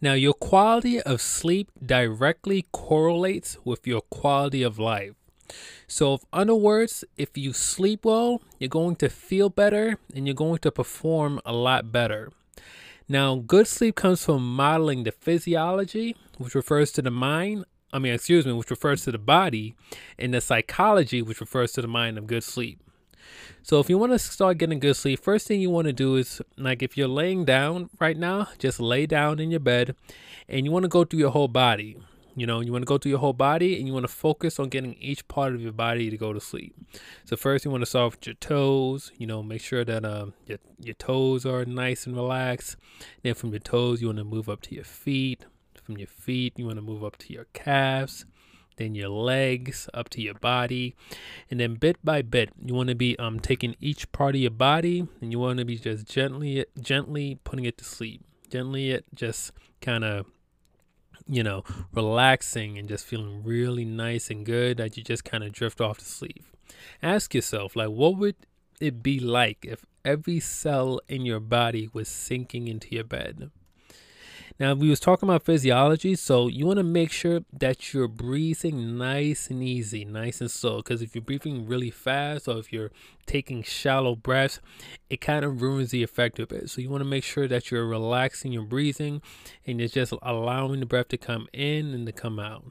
Now, your quality of sleep directly correlates with your quality of life. So, in other words, if you sleep well, you're going to feel better and you're going to perform a lot better. Now, good sleep comes from modeling the physiology, which refers to the mind. Which refers to the body, and the psychology, which refers to the mind of good sleep. So if you want to start getting good sleep, first thing you want to do is, like, if you're laying down right now, just lay down in your bed and you want to go through your whole body. You want to go through your whole body and you want to focus on getting each part of your body to go to sleep. So first you want to start with your toes, make sure that your toes are nice and relaxed. Then from your toes, you want to move up to your feet. From your feet, you want to move up to your calves, then your legs, up to your body. And then bit by bit, you want to be taking each part of your body and you want to be just gently putting it to sleep. Gently just kind of, relaxing and just feeling really nice and good that you just kind of drift off to sleep. Ask yourself, like, what would it be like if every cell in your body was sinking into your bed? Now, we was talking about physiology, so you want to make sure that you're breathing nice and easy, nice and slow, because if you're breathing really fast or if you're taking shallow breaths, it kind of ruins the effect of it. So you want to make sure that you're relaxing your breathing and you're just allowing the breath to come in and to come out.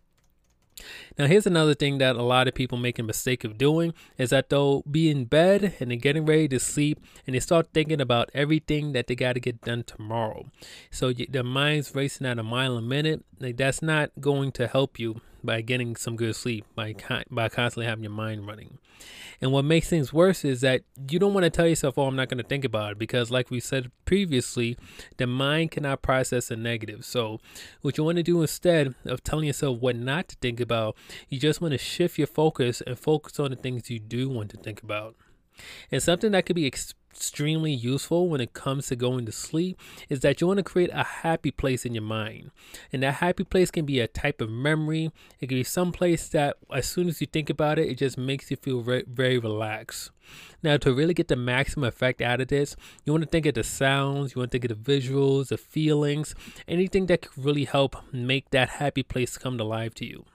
Now, here's another thing that a lot of people make a mistake of doing is that they'll be in bed and they're getting ready to sleep and they start thinking about everything that they got to get done tomorrow. So their mind's racing at a mile a minute. Like, that's not going to help you by getting some good sleep by constantly having your mind running. And what makes things worse is that you don't want to tell yourself, oh, I'm not going to think about it, because like we said previously, the mind cannot process a negative. So what you want to do instead of telling yourself what not to think about, you just want to shift your focus and focus on the things you do want to think about. And something that could be extremely useful when it comes to going to sleep is that you want to create a happy place in your mind. And that happy place can be a type of memory. It can be some place that as soon as you think about it, it just makes you feel very, very relaxed. Now, to really get the maximum effect out of this, you want to think of the sounds, you want to think of the visuals, the feelings, anything that could really help make that happy place come to life to you.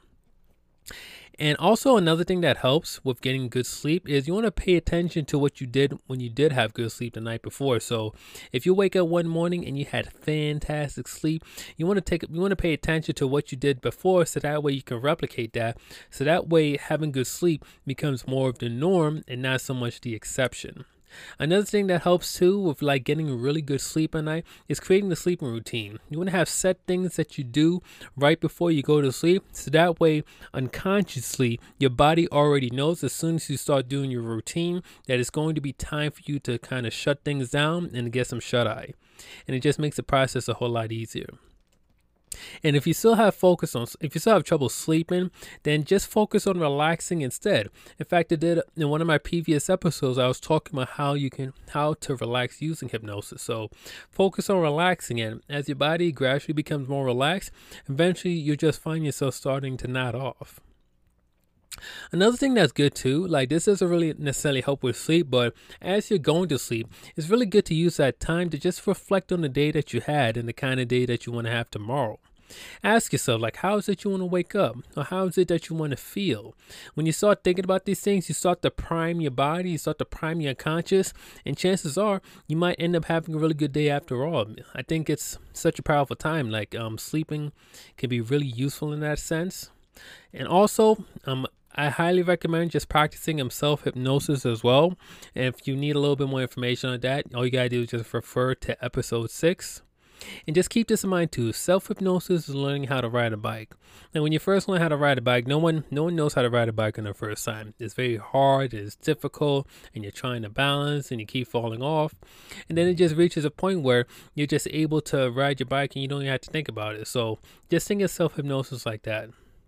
And also another thing that helps with getting good sleep is you want to pay attention to what you did when you did have good sleep the night before. So if you wake up one morning and you had fantastic sleep, you want to pay attention to what you did before, so that way you can replicate that. So that way having good sleep becomes more of the norm and not so much the exception. Another thing that helps too with like getting really good sleep at night is creating the sleeping routine. You want to have set things that you do right before you go to sleep, so that way unconsciously your body already knows as soon as you start doing your routine that it's going to be time for you to kind of shut things down and get some shut eye. And it just makes the process a whole lot easier. And if you still have trouble sleeping, then just focus on relaxing instead. In fact, I did in one of my previous episodes, I was talking about how to relax using hypnosis. So focus on relaxing, and as your body gradually becomes more relaxed, eventually you just find yourself starting to nod off. Another thing that's good too, like, this doesn't really necessarily help with sleep, but as you're going to sleep, it's really good to use that time to just reflect on the day that you had and the kind of day that you want to have tomorrow. Ask yourself, like, how is it you want to wake up? Or how is it that you want to feel? When you start thinking about these things, you start to prime your body, you start to prime your unconscious, and chances are you might end up having a really good day after all. I think it's such a powerful time. Like, sleeping can be really useful in that sense. And also, I highly recommend just practicing self-hypnosis as well. And if you need a little bit more information on that, all you gotta do is just refer to episode 6. And just keep this in mind too. Self-hypnosis is learning how to ride a bike. And when you first learn how to ride a bike, no one knows how to ride a bike on their first time. It's very hard, it's difficult, and you're trying to balance and you keep falling off. And then it just reaches a point where you're just able to ride your bike and you don't even have to think about it. So just think of self-hypnosis like that.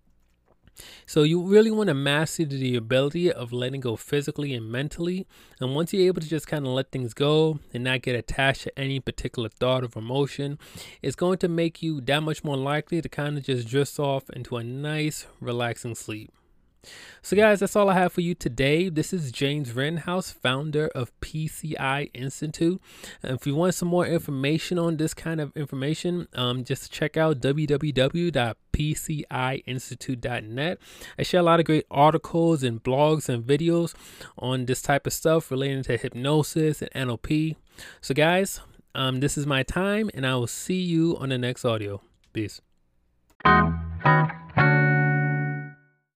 So you really want to master the ability of letting go physically and mentally. And once you're able to just kind of let things go and not get attached to any particular thought or emotion, it's going to make you that much more likely to kind of just drift off into a nice, relaxing sleep. So guys, that's all I have for you today. This is James Rittenhouse, founder of PCI Institute. And if you want some more information on this kind of information, just check out www.pciinstitute.net. I share a lot of great articles and blogs and videos on this type of stuff relating to hypnosis and NLP. So guys, this is my time, and I will see you on the next audio. Peace.